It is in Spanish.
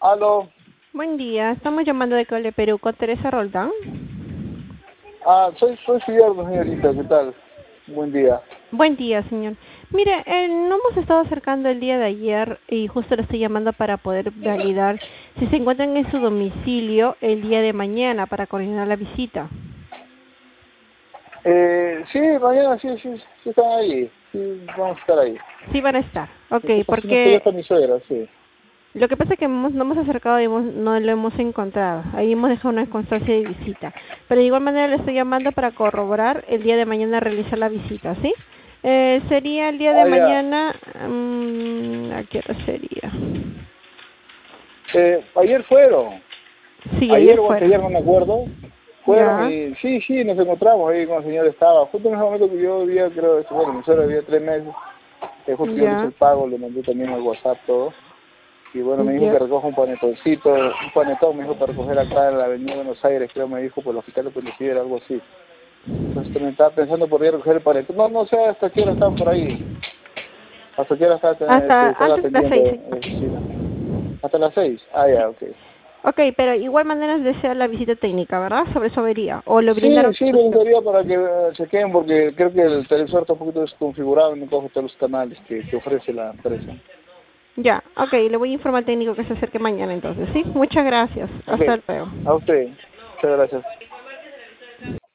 Aló. Buen día, estamos llamando de Cole Perú con Teresa Roldán. Soy su yerno, señorita, ¿qué tal? Buen día. Buen día, señor. Mire, no hemos estado acercando el día de ayer y justo le estoy llamando para poder validar si se encuentran en su domicilio el día de mañana para coordinar la visita. Sí, mañana sí están ahí. Sí, vamos a estar ahí. Sí van a estar, ok, No estoy porque con mi suegra, sí. lo que pasa es que no hemos acercado y no lo hemos encontrado. Ahí hemos dejado una constancia de visita. Pero de igual manera le estoy llamando para corroborar el día de mañana realizar la visita, ¿sí? Sería el día de Ya. mañana, ¿a qué hora sería? Ayer fueron. Sí, ayer Ayer o fuera. anteayer, no me acuerdo. Fueron Ya, y sí, nos encontramos ahí con el señor estaba. Justo en ese momento que yo vivía, creo, bueno, mi suegra vivía 3 meses. Justo yo le hice ya, el pago, le mandé también al WhatsApp todo. Y bueno, me dijo ya. que recoja un panetoncito, un panetón me dijo para recoger acá en la avenida Buenos Aires, creo me dijo por el hospital de policía, algo así. Entonces también estaba pensando por ir a recoger el panetón. No sé hasta qué hora están por ahí. Hasta qué hora Hasta están antes de las atendiendo 6. en la oficina. Hasta las 6. Sí. Ya, ok. Ok, pero igual manera desea la visita técnica, ¿verdad? Sobre eso vería. O lo brindaron. Sí, me gustaría para que chequeen porque creo que el televisor está un poquito desconfigurado y no coge todos los canales que ofrece la empresa. Ya, ok, le voy a informar al técnico que se acerque mañana entonces, ¿sí? Muchas gracias. Ok, Hasta luego. a usted. Muchas gracias.